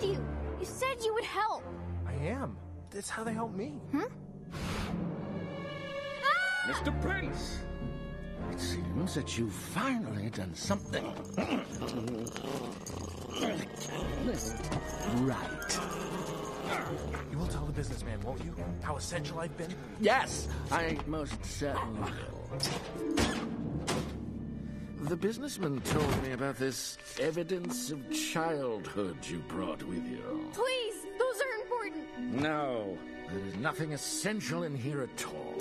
you. You said you would help. I am. That's how they help me. Mr. Prince! It seems that you've finally done something. Right. You will tell the businessman, won't you? How essential I've been? Yes, I most certainly will. The businessman told me about this evidence of childhood you brought with you. Please, those are important. No, there is nothing essential in here at all.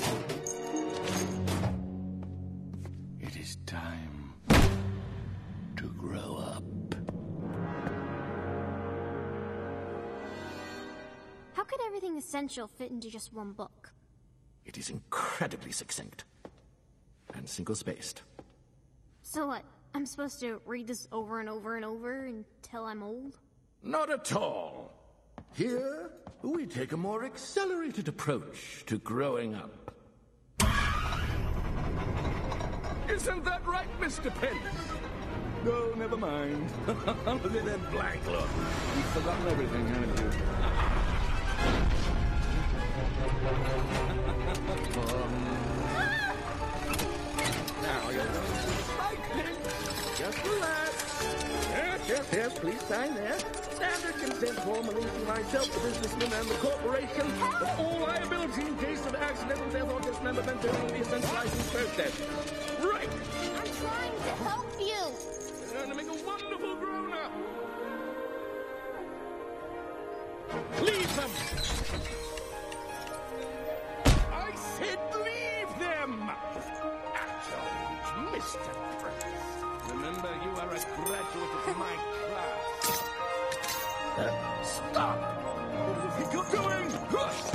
It is time to grow up. How could everything essential fit into just one book? It is incredibly succinct and single-spaced. So what? I'm supposed to read this over and over and over until I'm old? Not at all. Here, we take a more accelerated approach to growing up. Isn't that right, Mr. Pence? No, never mind. Look at that blank look. You've forgotten everything, haven't you? Now, you're right, Pence. Just relax. Yes, please sign there. Standard consent form releasing myself, the businessman, and the corporation of all liability in case of accidental death or dismemberment during the essentializing process. Right! I'm trying to help you! You're going to make a wonderful grown-up! Leave them! I said leave them! At your age, Mr. Prince. Remember, you are a graduate of my class. Stop! What do you think you're doing?